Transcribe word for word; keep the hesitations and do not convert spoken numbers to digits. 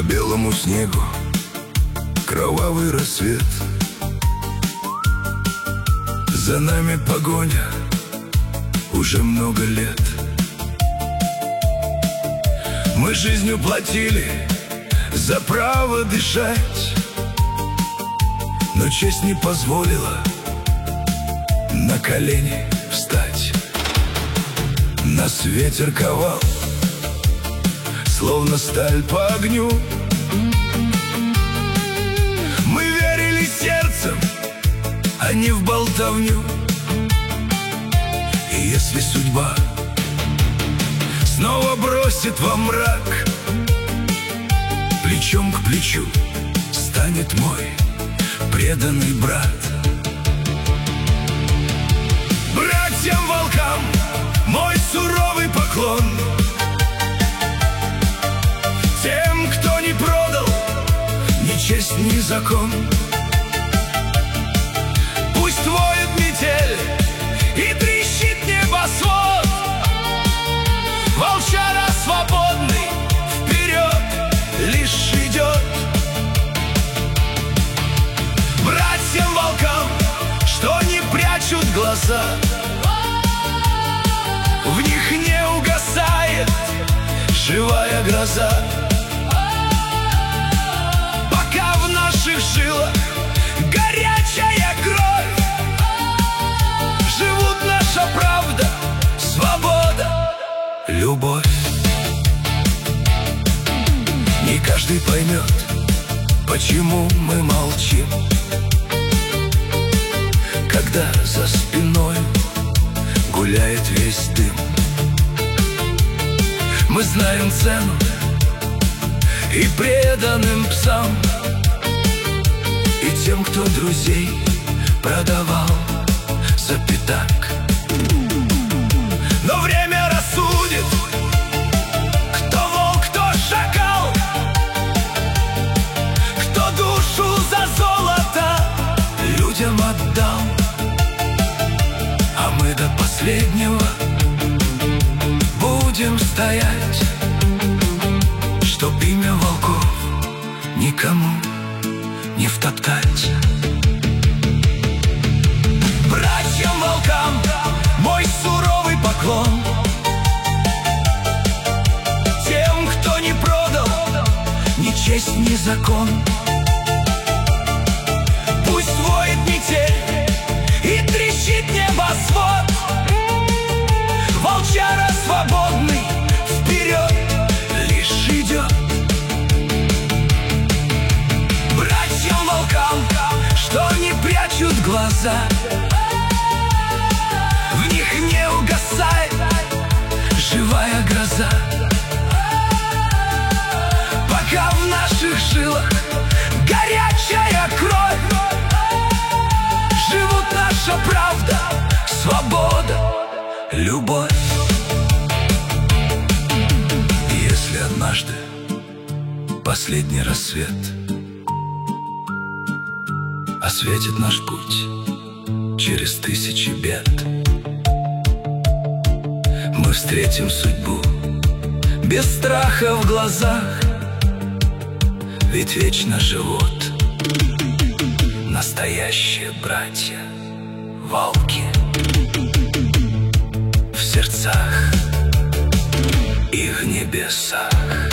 белому снегу кровавый рассвет. За нами погоня уже много лет. Мы жизнью платили за право дышать, но честь не позволила на колени встать. Нас ветер ковал, словно сталь по огню. Мы верили сердцем, а не в болтовню. И если судьба снова бросит во мрак, плечом к плечу станет мой преданный брат. Братьям-волкам мой суровый поклон, тем, кто не продал ни честь, ни закон. Пусть воет метель и трещит небосвод, волчара свободный вперед лишь идет. Братьям-волкам, что не прячут глаза, в них не угасает живая гроза. Пока в наших жилах горячая кровь, живут наша правда, свобода, любовь. Не каждый поймет, почему мы молчим, когда за спиной гуляет весь дым. Мы знаем цену и преданным псам, и тем, кто друзей продавал за пятак. Но время рассудит, кто волк, кто шакал, кто душу за золото людям отдал. А мы до последнего будем стоять, чтоб имя волков никому не втоптать. Братьям-волкам мой суровый поклон, тем, кто не продал ни честь, ни закон. Пусть воет метель и трещит небосвод, волчара свободный вперед лишь идет. Братьям-волкам, что не прячут глаза, в них не угасает живая гроза. Пока в наших жилах горячая кровь, живут наша правда, свобода, любовь. Если однажды последний рассвет осветит наш путь через тысячи бед, мы встретим судьбу без страха в глазах, ведь вечно живут настоящие братья волки в сердцах и в небесах.